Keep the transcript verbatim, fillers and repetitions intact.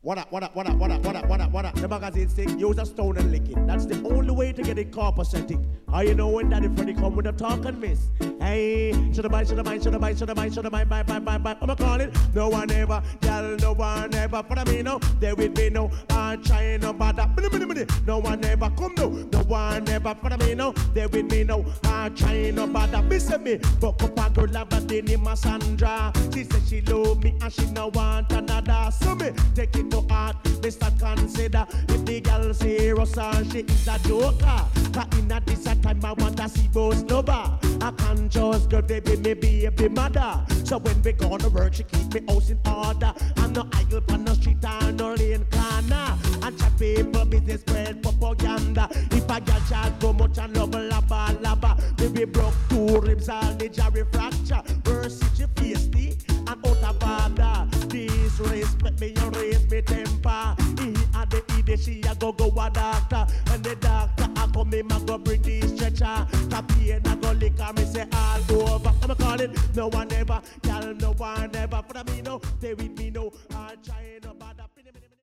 What up, what up, what up, what up, what up, what up, what up? The magazine stick, use a stone and lick it. That's the only way to get it copacetic. How you know when Daddy Freddy come with a talk and miss? Hey, should I buy, should I buy, should I buy, should I buy, should I buy, buy, buy, buy, buy? I'ma call it. No one ever, girl, no one ever. For me, no, there with me, no. I'm trying no bother. No one ever come, no. No one ever. For me, no, there with me, no. I'm trying no bother. Miss me, fuck up a girl like a name of Sandra. She said she love me and she no want another. So me take it to heart, Mister Consider. If the girl serious and she is a joker, cause in a this time I want to see both lover. I can't just girl, baby, me baby mother. So when we go to work, she keep me house in order. I'm no idle on the street and no lane corner. And chat people business spread propaganda. If a girl chat go much and love lava lava, baby broke two ribs and the jarry fracture. First she face the and out of order. Disrespect me and raise me temper. He and the idiot, she a go go a doctor. And the doctor a come him a go bring the stretcher. Copy and a go lick and me say all over. I'ma call it, no one ever, y'all no one ever. For me no, they with me no, I try no bother.